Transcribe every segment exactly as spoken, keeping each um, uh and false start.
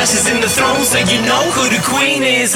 Tasha's in the throne, so you know who the queen is.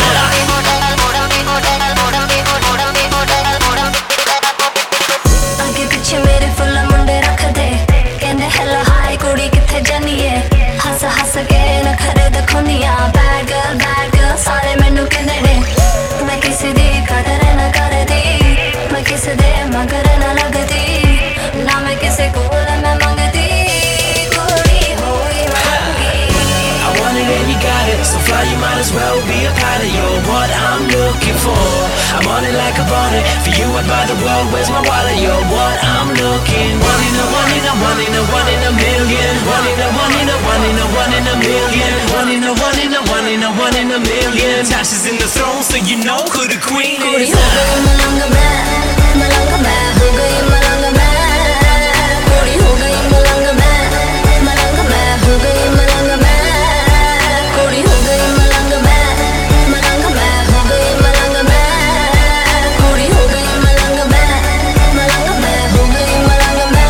आगे पीछे मेरे full मुंडे रख दे, कहंदे हेलो हाय कुड़ी किथे जानी है, हस हस के नखरे दिखाउंदियां, बैड गर्ल बैड गर्ल सारे मैनू कहंदे ने, मैं किसी दी कदर ना करदी, मैं किसी दे मगर ना लगदी, ना मैं किसी कोल मैं मंगदी, कुड़ी होई मंगी। I want it and you got it, so fly you might as well be a pilot. You're what I'm looking for. I'm on it like I bought it. For you I'd buy the world, where's my wallet? You're what I'm looking. One in a one in a one in a one in a million. One in a one in a one in a one in a million. One in a one in a one in a one in a million. Tasha's in the throne, so you know who the queen कुड़ी is. हो गई मलंग मैं, मलंग मैं हो गई मलंग मैं, कुड़ी हो गई मलंग मैं, मलंग मैं हो गई मलंग मैं, कुड़ी हो गई मलंग मैं, मलंग मैं हो गई मलंग मैं, कुड़ी हो गई मलंग मैं, मलंग मैं हो गई मलंग मैं।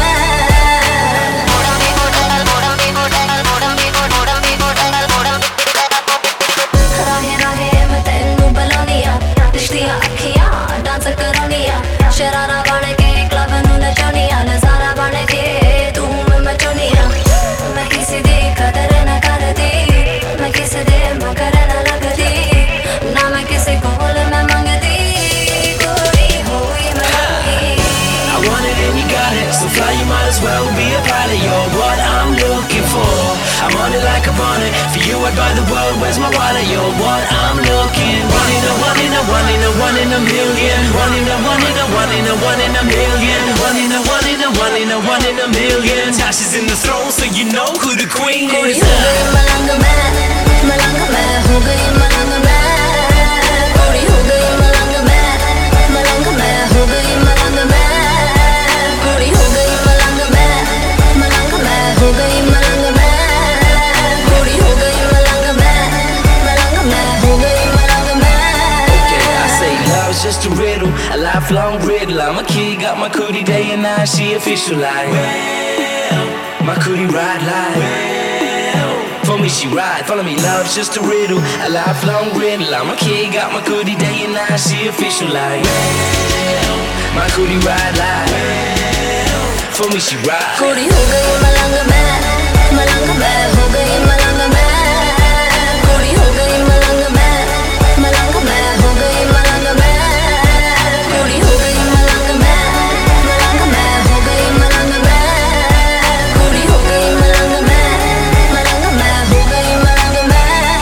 राहे राहे मैं तेनू बुलानिया, दिखदियां अखियां डांस करानिया, शरारा बन के क्लब नू नचानिया, नजारा बन के धूम मचानिया, मैं किसी दी कदर ना करदी, मैं किसी दे मगर ना लगदी, ना मैं किसी कोल मैं मंगदी, कुड़ी होई मंगी। I want it and you got it, so fly you might as well be a pilot. You're what I'm looking for. I'm on it like I'm on it. For you I'd buy the world, where's my wallet? You're what I'm looking. One in a one in a one in a one in a million. One in a one in a one in a one in a million. One in a one in a one in a one in a million. Tasha's in the throne, so you know who the queen कुड़ी is. हो गई मलंग मैं, मलंग मैं हो गई मलंग मैं, कुड़ी हो गई मलंग मैं, मलंग मैं हो गई मलंग मैं, कुड़ी हो गई मलंग मैं, मलंग मैं हो गई मलंग मैं, कुड़ी हो गई मलंग मैं, मलंग मैं हो गई मलंग मैं। Okay, I say love's just a riddle, a lifelong riddle. I'm a kid, got my cootie day and night, she official like well, my cootie ride like well, for me she ride, follow me, love's just a riddle, a lifelong riddle. I'm a kid, got my cootie day and night, she official like well, my cootie ride like well, for me she ride. कुड़ी हो गई मलंग मैं, मलंग मैं हो गई मलंग मैं, कुड़ी हो गई मलंग मैं, मलंग मैं हो गई मलंग मैं, कुड़ी हो गई मलंग मैं, मलंग मैं हो गई मलंग मैं, कुड़ी हो गई मलंग मैं, मलंग मैं हो गई मलंग मैं।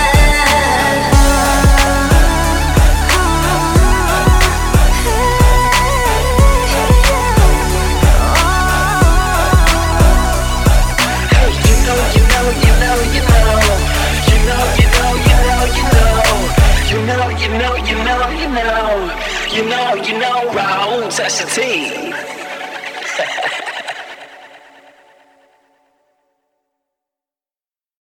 You know, you know, you know, you know, you know, you know, Raul Tasha T.